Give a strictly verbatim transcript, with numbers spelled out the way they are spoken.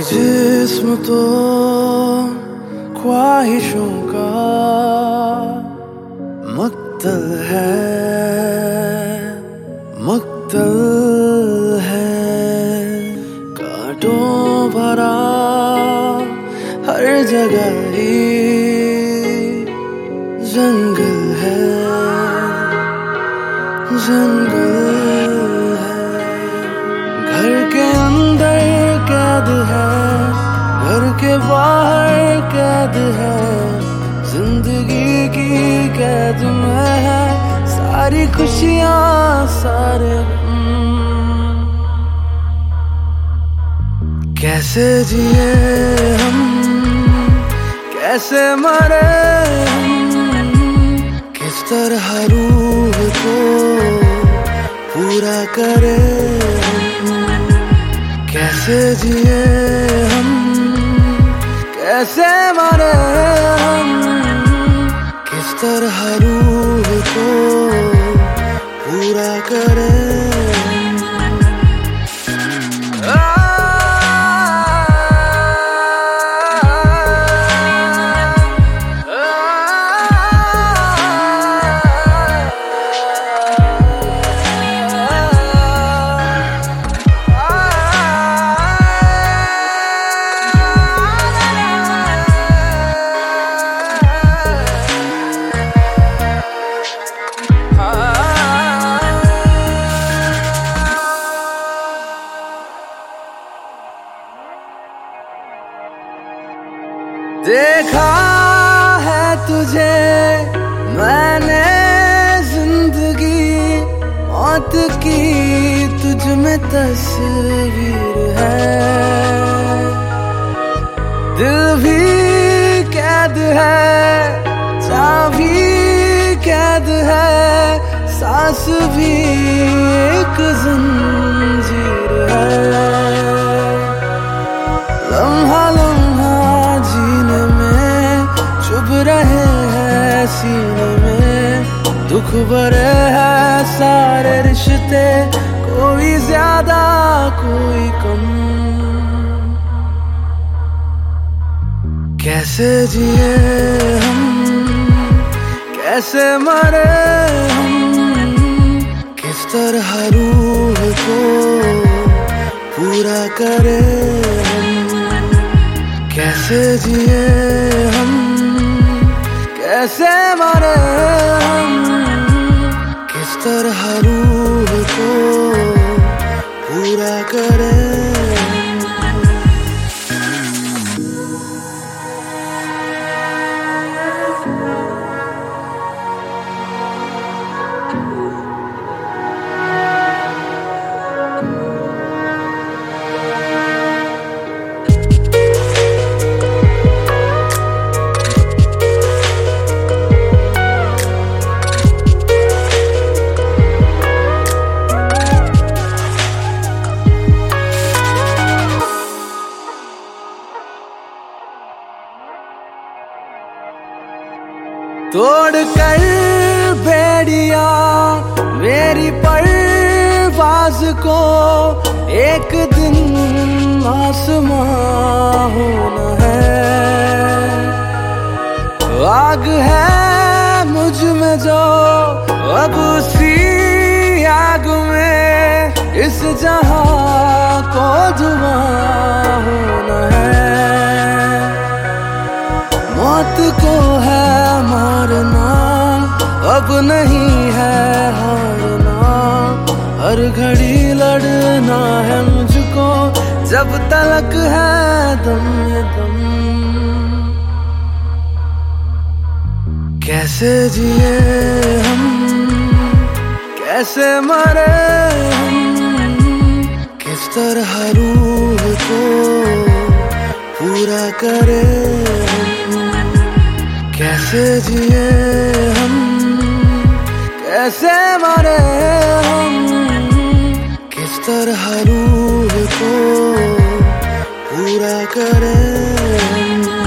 जिस्म तो ख्वाहिशों का मक्तल है, मक्तल है। कांटों भरा हर जगह ही जंगल है, जंगल है। घर के अंदर कैद है, घर के बाहर कैद है। जिंदगी की कैद में है सारी खुशियाँ, सारे कैसे जिए हम, कैसे मरे हम, किस तरह रूह को पूरा करे हम। कैसे जिए हम, कैसे मरे हम, किस तरह रूह को पूरा करे। देखा है तुझे मैंने जिंदगी, मौत की तुझ में तस्वीर है। दिल भी कैद है, चाबी कैद है, सांस भी एक जंजीर है। लम्हा लम्हा जीने में चुभ रहे हैं सीने में, दुख भरे हैं सारे रिश्ते, कोई ज्यादा कोई कम। कैसे जिए हम, कैसे मरे हम, किस तरह रूह को पूरा करे हम। कैसे जिए हम, कैसे मरे हम, किस तरह रूह को पूरा करे। तोड़ कर बेड़िया मेरी परवाज को, एक दिन आसमां होना है। आग है मुझ में जो अब उसी आग में इस जहां को धुआं होना है। मौत को है मारना, अब नहीं है हारना। हर घड़ी लड़ना है मुझको, जब तलक है दम ये दम। कैसे जिए हम, कैसे मरे हम, किस तरह रूह को पूरा करे हम। कैसे जिए हम, कैसे मरे हम, किस तरह रूह को पूरा करे हम।